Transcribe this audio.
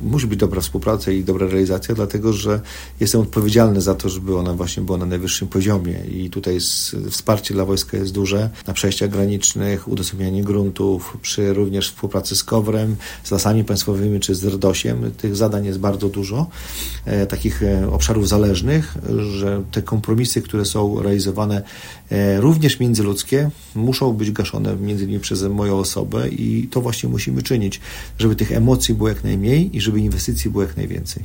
musi być dobra współpraca i dobra realizacja, dlatego że jestem odpowiedzialny za to, żeby ona właśnie była na najwyższym poziomie i tutaj wsparcie dla wojska jest duże na przejściach granicznych, udostępnianie gruntów, przy również współpracy z KOWR-em, z Lasami Państwowymi czy z RDOŚ-iem. Tych zadań jest bardzo dużo, takich obszarów zależnych, że te kompromisy, które są realizowane również międzyludzkie, muszą być gaszone między innymi przez moją osobę i to właśnie musimy czynić, żeby tych emocji było jak najmniej i żeby inwestycji było jak najwięcej.